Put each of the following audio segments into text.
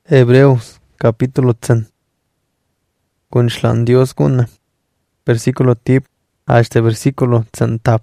Hebreos, capítulo 10. Kunshlan Dios kuna. Versículo tip hasta versículo 10 tap.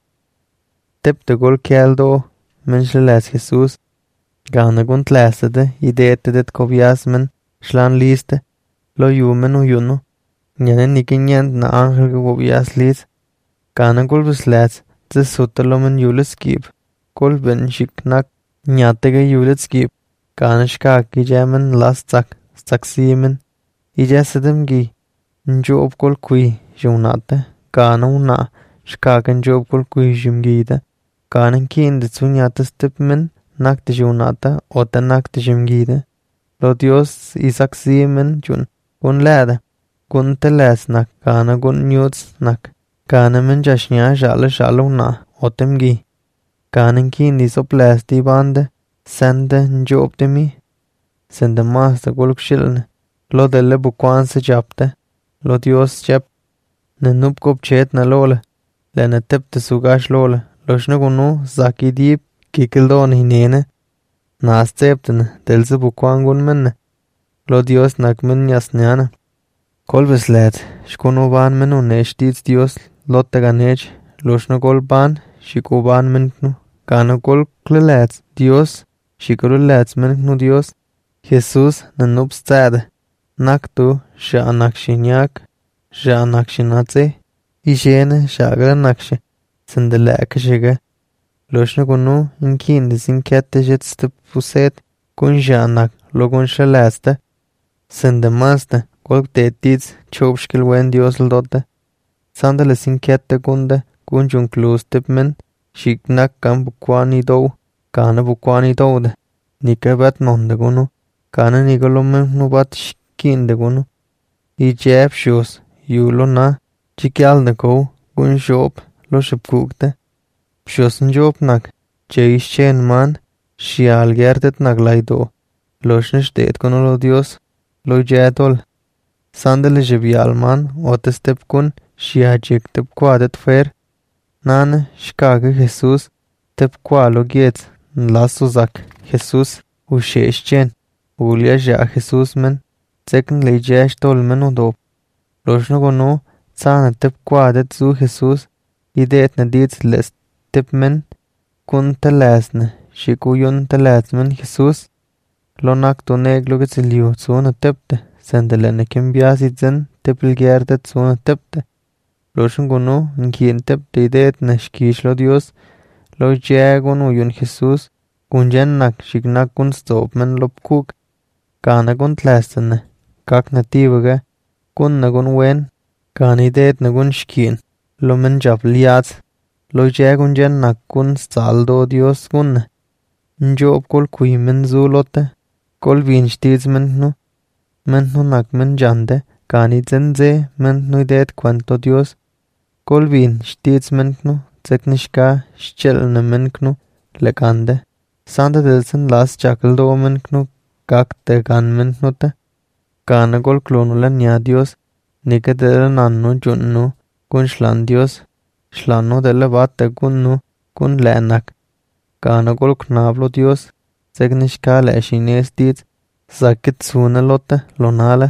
Tip de gol keldo menshles Jesús. Gana gunt läsade idete det koviasmen shlan liste. Lo yumen uyuno. Nyane nikinyant na angel govias lis. Gana gulbus läs. Zes sutalomen juleskib. Gulben shiknak nyatege juleskib. Gana shkak ijamen lastak saksimen. Ijasadem gi. Njob kol kui junate. Gana una shkaken job kol kui jimgide. Gana kinde tsunyate stipmen nakte junate ote nakte jimgide. Lo Dios isaksimen jun. Gun lade. Gun telesnak. Gana gun nyutsnak. Gana men jashnya jale una otem gi. Gana kindi soples di bande. Sende njob de mi. Sende master golk shilne. Lo delle bukwan se japte. Lo Dios jep. Ne nup kop chet na lole. Le ne tepte sugash lole. Lo shnegunu zaki diip kikildon hinene. Naas teptene. Delze bukwan gun menne. Lo Dios nak men jasnyana. Kolbes led. Shkunu ban menu ne shtiz Dios lotte ganech. Lo shnegol ban. Shiku ban menknu. Gana gol klelets Dios. Shikuru lets menknu Dios. Jesus ne nup stade. Naktu sha anakshinyak. Sha anakshinatse. Ishene shagre nakshe. Sende leke shige. Loshne gunu inkinde sin kette jetste puset. Kun janak logun shaleste. Sende maste. Golk tetits chobshkil wen Dios ldote. Sandele sin kette gunde. Kun junklus tipmen. Shiknak kan bukwani dou. Kana bukwani doude. Nike bet nonde gunu. Kana nigolomen nubat kinde gunu. I jeb shus. Yulo na. Chikyal de go. Gun shop. Lo shipkukte. Shus njob nak. Jeish chen man. Shial gerdet nak laido. Loshne shtet gunu lo Dios. Lo jedol. Sandele jebial man. Otestep kun. Shia jik tep kwadet fer. Nane shkage Jesus. Tep kwa lo giet. Nlasu zak. Jesus. Ushesh chen. Ulia ja Jesus men. Zekn le jesh tol men udop. Loshno gonu. Zane tep kwadet zu Jesus. Idet ne dit les tep men. Kun telesne. Shiku yun telesmen Jesus. Lonak to neglo getziliu zune tepte. Sendelene kimbias itzen. Tepil gerdet zune tepte. Loshn gonu. Nkien tepte idet ne shkish lo Dios. Lo jegon uyun Jesus. Kun jennak shiknak kun stop men lopkuk. Kana kun tlestene. Kak nativage. Kun nagun wen. Kana idet nagun shkin. Lo men jab liats. Lo jegon jennak kun staldo Dios kun. Njob kol kui men zulote. Kol vinshtiz men nu. Men nu nak men jande. Kani zenze men nu idet kwanto Dios. Kol vinshtiz men nu. Zeknishka shchelne men nu. Lekande. Sanda delsen las chakaldo men nu. Kak te gan men nu te. Kana gol klonula nya Dios. Nike dele nannu junnu. Kun shlan Dios. Shlanu dele bat te gunnu. Kun lenak. Kana gol knablo Dios. Zeknishka le shines dit. Zakit sune lote lonale.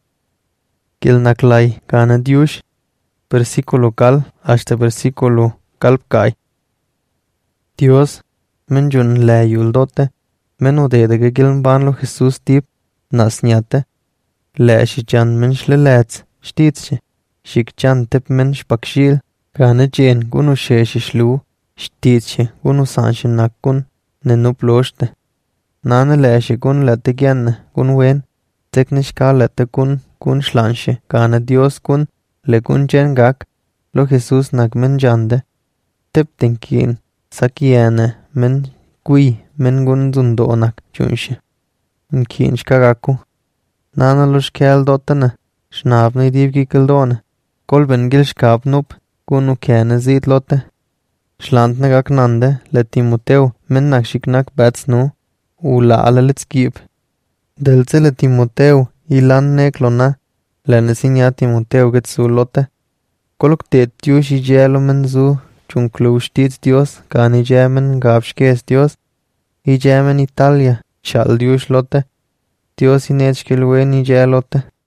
Kilnaklai kana diush. Versículo kal hasta versículo kalpkai. Dios. Men jun le yuldote. Men udedege giln banlo Jesus tip. Nasnyate. Le shichan men shlelets. Shtitsche. Shikchan tip men shpakshil. Kana jen gunu sheshishlu. Shtitsche gunu sanshinak kun. Nenup loshte. Nane leshe kun lete gyanne. Kun wen. Teknishka lete kun shlanshe. Kana Dios kun. Le kun jen gak. Lo Jesus nak men jande. Tip tinkin. Sakiene men kui men gun zundonak junshe. Nkin shkagaku. Nana lo shkel dotane. Shnavne divgi kildone. Kolben gil shkabnup. Gunu kene zit lote. Shlantne gak nande. Le Timoteu men nak shiknak betsnu. Ula alalits gib. Delze le Timoteu ilan neklona. Lene sinja Timoteu getsu lote. Kolok tetju shijelo men zu. Chunklu shtiz Dios. Kani jemen gabshkes Dios. I jemen Italia. Shal diush lote. Dios inechkilweni yelote.